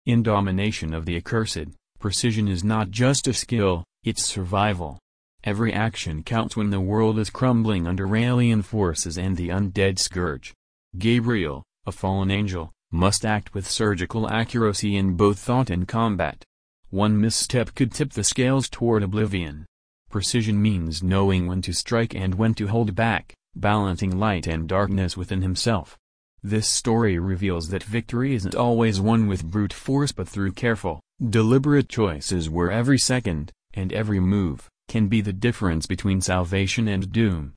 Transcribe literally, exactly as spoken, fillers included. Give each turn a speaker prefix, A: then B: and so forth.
A: In Domination of the Accursed, precision is not just a skill, it's survival. Every action counts when the world is crumbling under alien forces and the undead scourge. Gabriel, a fallen angel, must act with surgical accuracy in both thought and combat. One misstep could tip the scales toward oblivion. Precision means knowing when to strike and when to hold back, balancing light and darkness within himself. This story reveals that victory isn't always won with brute force but through careful, deliberate choices where every second, and every move, can be the difference between salvation and doom.